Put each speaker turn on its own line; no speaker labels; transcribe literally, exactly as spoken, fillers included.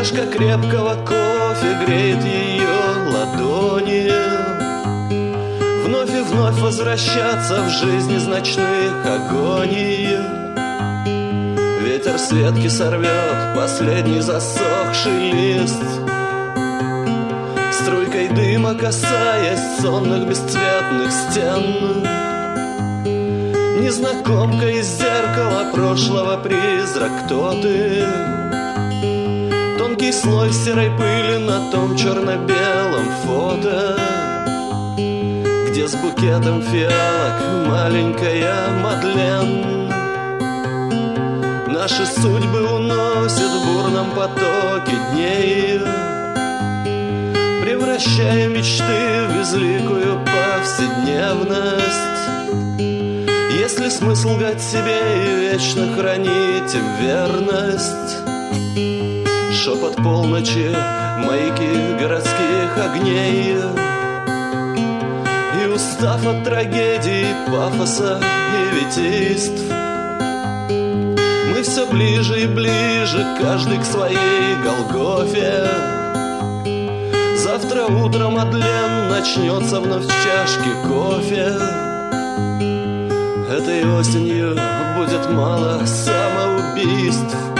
Чашка крепкого кофе греет ее ладони. Вновь и вновь возвращаться в жизнь из ночных агоний. Ветер с ветки сорвет последний засохший лист, струйкой дыма касаясь сонных бесцветных стен. Незнакомка из зеркала прошлого, призрак, кто ты? Тонкий слой серой пыли на том черно-белом фото, где с букетом фиалок маленькая Мадлен. Наши судьбы уносят в бурном потоке дней, превращая мечты в безликую повседневность. Если смысл лгать себе и вечно хранить верность, шепот полночи, маяки городских огней. И устав от трагедий, пафоса и витийств, мы все ближе и ближе, каждый к своей Голгофе. Завтра утром Мадлен начнется вновь в чашке кофе. Этой осенью будет мало самоубийств.